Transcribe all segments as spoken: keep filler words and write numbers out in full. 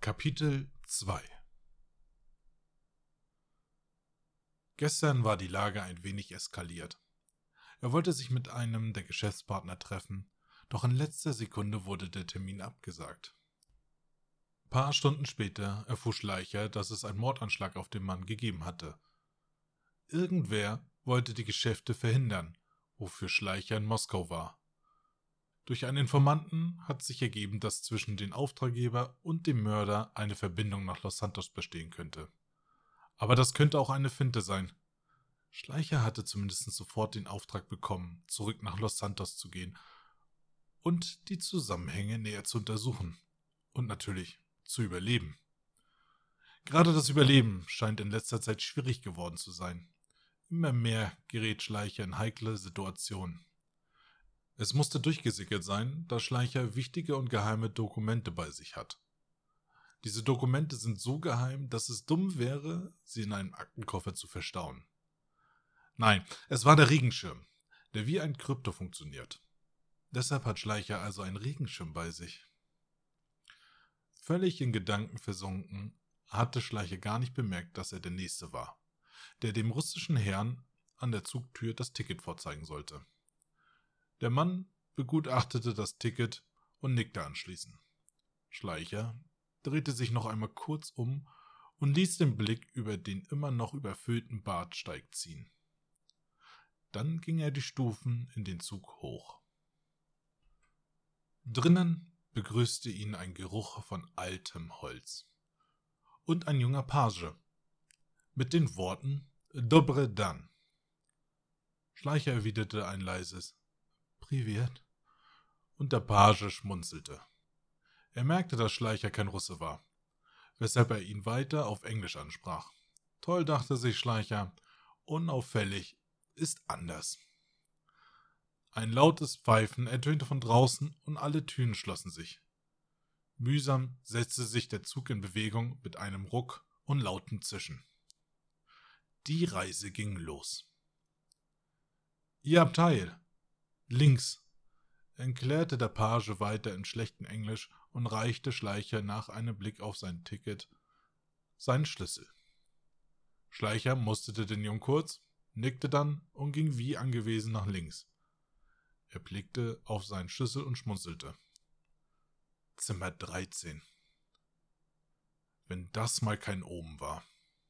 Kapitel zwei. Gestern war die Lage ein wenig eskaliert. Er wollte sich mit einem der Geschäftspartner treffen, doch in letzter Sekunde wurde der Termin abgesagt. Paar Stunden später erfuhr Schleicher, dass es einen Mordanschlag auf den Mann gegeben hatte. Irgendwer wollte die Geschäfte verhindern, wofür Schleicher in Moskau war. Durch einen Informanten hat sich ergeben, dass zwischen dem Auftraggeber und dem Mörder eine Verbindung nach Los Santos bestehen könnte. Aber das könnte auch eine Finte sein. Schleicher hatte zumindest sofort den Auftrag bekommen, zurück nach Los Santos zu gehen und die Zusammenhänge näher zu untersuchen und natürlich zu überleben. Gerade das Überleben scheint in letzter Zeit schwierig geworden zu sein. Immer mehr gerät Schleicher in heikle Situationen. Es musste durchgesickert sein, dass Schleicher wichtige und geheime Dokumente bei sich hat. Diese Dokumente sind so geheim, dass es dumm wäre, sie in einem Aktenkoffer zu verstauen. Nein, es war der Regenschirm, der wie ein Krypto funktioniert. Deshalb hat Schleicher also einen Regenschirm bei sich. Völlig in Gedanken versunken, hatte Schleicher gar nicht bemerkt, dass er der Nächste war, der dem russischen Herrn an der Zugtür das Ticket vorzeigen sollte. Der Mann begutachtete das Ticket und nickte anschließend. Schleicher drehte sich noch einmal kurz um und ließ den Blick über den immer noch überfüllten Bahnsteig ziehen. Dann ging er die Stufen in den Zug hoch. Drinnen begrüßte ihn ein Geruch von altem Holz und ein junger Page mit den Worten »Dobre dan«. Schleicher erwiderte ein leises »Privet« und der Page schmunzelte. Er merkte, dass Schleicher kein Russe war, weshalb er ihn weiter auf Englisch ansprach. Toll, dachte sich Schleicher, unauffällig ist anders. Ein lautes Pfeifen ertönte von draußen und alle Türen schlossen sich. Mühsam setzte sich der Zug in Bewegung mit einem Ruck und lautem Zischen. Die Reise ging los. »Ihr Abteil! Links«, erklärte der Page weiter in schlechtem Englisch und reichte Schleicher nach einem Blick auf sein Ticket seinen Schlüssel. Schleicher musterte den Jungen kurz, nickte dann und ging wie angewiesen nach links. Er blickte auf seinen Schlüssel und schmunzelte. Zimmer dreizehn. Wenn das mal kein Omen war.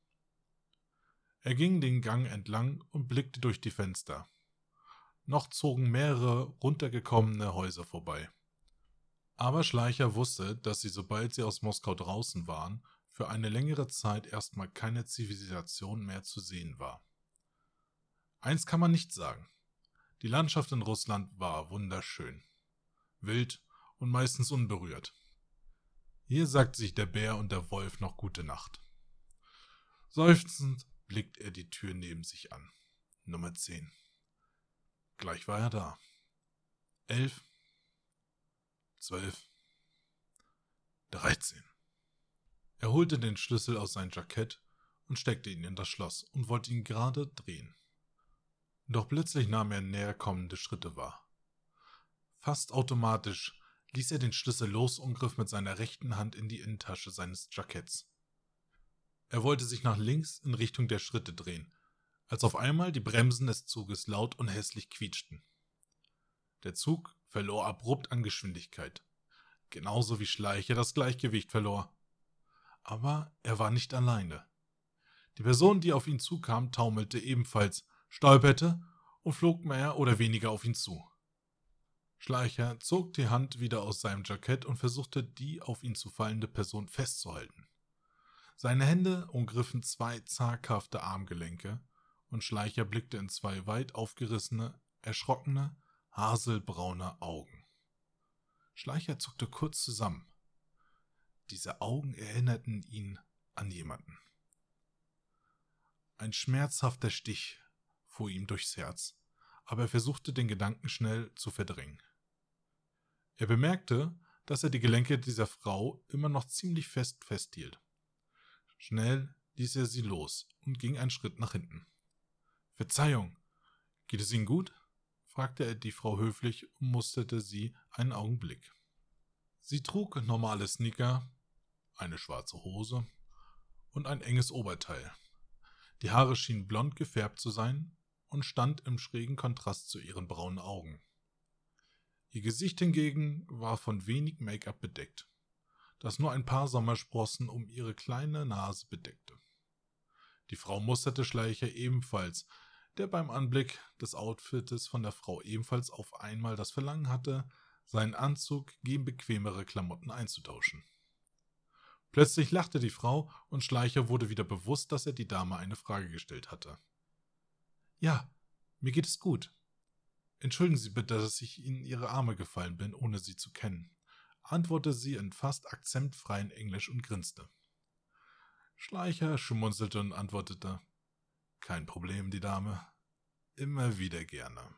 Er ging den Gang entlang und blickte durch die Fenster. Noch zogen mehrere runtergekommene Häuser vorbei. Aber Schleicher wusste, dass sie, sobald sie aus Moskau draußen waren, für eine längere Zeit erstmal keine Zivilisation mehr zu sehen war. Eins kann man nicht sagen. Die Landschaft in Russland war wunderschön, wild und meistens unberührt. Hier sagte sich der Bär und der Wolf noch gute Nacht. Seufzend blickt er die Tür neben sich an. Nummer zehn. Gleich war er da. Elf, zwölf, dreizehn. Er holte den Schlüssel aus seinem Jackett und steckte ihn in das Schloss und wollte ihn gerade drehen. Doch plötzlich nahm er näher kommende Schritte wahr. Fast automatisch ließ er den Schlüssel los und griff mit seiner rechten Hand in die Innentasche seines Jacketts. Er wollte sich nach links in Richtung der Schritte drehen, als auf einmal die Bremsen des Zuges laut und hässlich quietschten. Der Zug verlor abrupt an Geschwindigkeit, genauso wie Schleicher das Gleichgewicht verlor. Aber er war nicht alleine. Die Person, die auf ihn zukam, taumelte ebenfalls, stolperte und flog mehr oder weniger auf ihn zu. Schleicher zog die Hand wieder aus seinem Jackett und versuchte, die auf ihn zufallende Person festzuhalten. Seine Hände umgriffen zwei zaghafte Armgelenke und Schleicher blickte in zwei weit aufgerissene, erschrockene, haselbraune Augen. Schleicher zuckte kurz zusammen. Diese Augen erinnerten ihn an jemanden. Ein schmerzhafter Stich fuhr ihm durchs Herz, aber er versuchte den Gedanken schnell zu verdrängen. Er bemerkte, dass er die Gelenke dieser Frau immer noch ziemlich fest festhielt. Schnell ließ er sie los und ging einen Schritt nach hinten. »Verzeihung, geht es Ihnen gut?« fragte er die Frau höflich und musterte sie einen Augenblick. Sie trug normale Sneaker, eine schwarze Hose und ein enges Oberteil. Die Haare schienen blond gefärbt zu sein und stand im schrägen Kontrast zu ihren braunen Augen. Ihr Gesicht hingegen war von wenig Make-up bedeckt, das nur ein paar Sommersprossen um ihre kleine Nase bedeckte. Die Frau musterte Schleicher ebenfalls, der beim Anblick des Outfites von der Frau ebenfalls auf einmal das Verlangen hatte, seinen Anzug gegen bequemere Klamotten einzutauschen. Plötzlich lachte die Frau und Schleicher wurde wieder bewusst, dass er die Dame eine Frage gestellt hatte. »Ja, mir geht es gut. Entschuldigen Sie bitte, dass ich Ihnen in Ihre Arme gefallen bin, ohne Sie zu kennen«, antwortete sie in fast akzentfreiem Englisch und grinste. Schleicher schmunzelte und antwortete, »Kein Problem, die Dame. Immer wieder gerne.«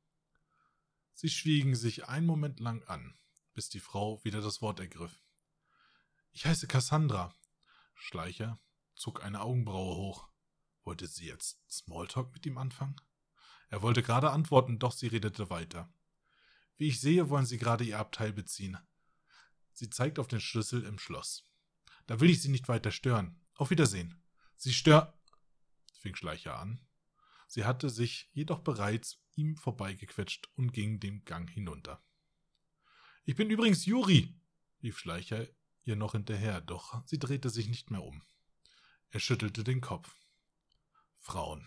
Sie schwiegen sich einen Moment lang an, bis die Frau wieder das Wort ergriff. »Ich heiße Cassandra.« Schleicher zog eine Augenbraue hoch. Wollte sie jetzt Smalltalk mit ihm anfangen? Er wollte gerade antworten, doch sie redete weiter. »Wie ich sehe, wollen Sie gerade Ihr Abteil beziehen.« Sie zeigt auf den Schlüssel im Schloss. »Da will ich Sie nicht weiter stören. Auf Wiedersehen.« »Sie stör...« fing Schleicher an. Sie hatte sich jedoch bereits ihm vorbeigequetscht und ging den Gang hinunter. »Ich bin übrigens Juri«, rief Schleicher ihr noch hinterher, doch sie drehte sich nicht mehr um. Er schüttelte den Kopf. Frauen.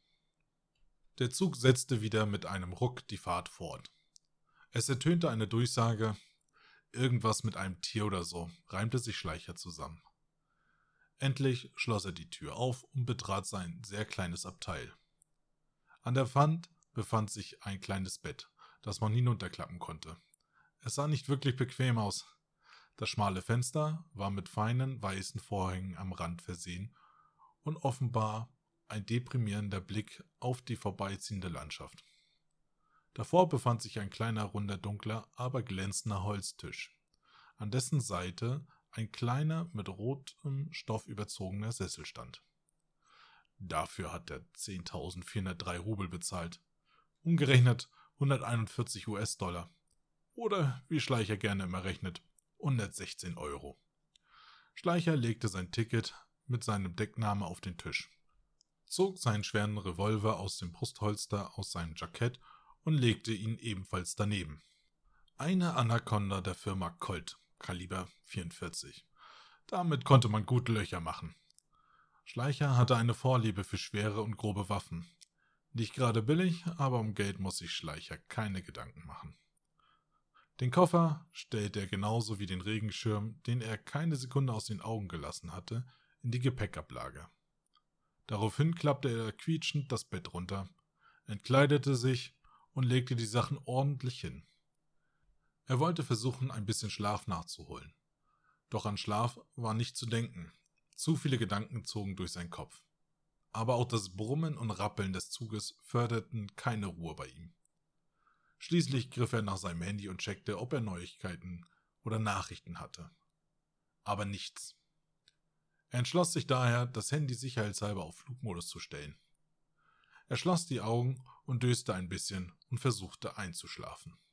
Der Zug setzte wieder mit einem Ruck die Fahrt fort. Es ertönte eine Durchsage, irgendwas mit einem Tier oder so, reimte sich Schleicher zusammen. Endlich schloss er die Tür auf und betrat sein sehr kleines Abteil. An der Wand befand sich ein kleines Bett, das man hinunterklappen konnte. Es sah nicht wirklich bequem aus. Das schmale Fenster war mit feinen weißen Vorhängen am Rand versehen und offenbar ein deprimierender Blick auf die vorbeiziehende Landschaft. Davor befand sich ein kleiner, runder, dunkler, aber glänzender Holztisch, an dessen Seite ein kleiner, mit rotem Stoff überzogener Sessel stand. Dafür hat er zehntausendvierhundertdrei Rubel bezahlt, umgerechnet hunderteinundvierzig US-Dollar. Oder, wie Schleicher gerne immer rechnet, hundertsechzehn Euro. Schleicher legte sein Ticket mit seinem Deckname auf den Tisch, zog seinen schweren Revolver aus dem Brustholster aus seinem Jackett und legte ihn ebenfalls daneben. Eine Anaconda der Firma Colt, Kaliber vierundvierzig. Damit konnte man gute Löcher machen. Schleicher hatte eine Vorliebe für schwere und grobe Waffen. Nicht gerade billig, aber um Geld muss sich Schleicher keine Gedanken machen. Den Koffer stellte er genauso wie den Regenschirm, den er keine Sekunde aus den Augen gelassen hatte, in die Gepäckablage. Daraufhin klappte er quietschend das Bett runter, entkleidete sich und legte die Sachen ordentlich hin. Er wollte versuchen, ein bisschen Schlaf nachzuholen. Doch an Schlaf war nicht zu denken. Zu viele Gedanken zogen durch seinen Kopf. Aber auch das Brummen und Rappeln des Zuges förderten keine Ruhe bei ihm. Schließlich griff er nach seinem Handy und checkte, ob er Neuigkeiten oder Nachrichten hatte. Aber nichts. Er entschloss sich daher, das Handy sicherheitshalber auf Flugmodus zu stellen. Er schloss die Augen und döste ein bisschen und versuchte einzuschlafen.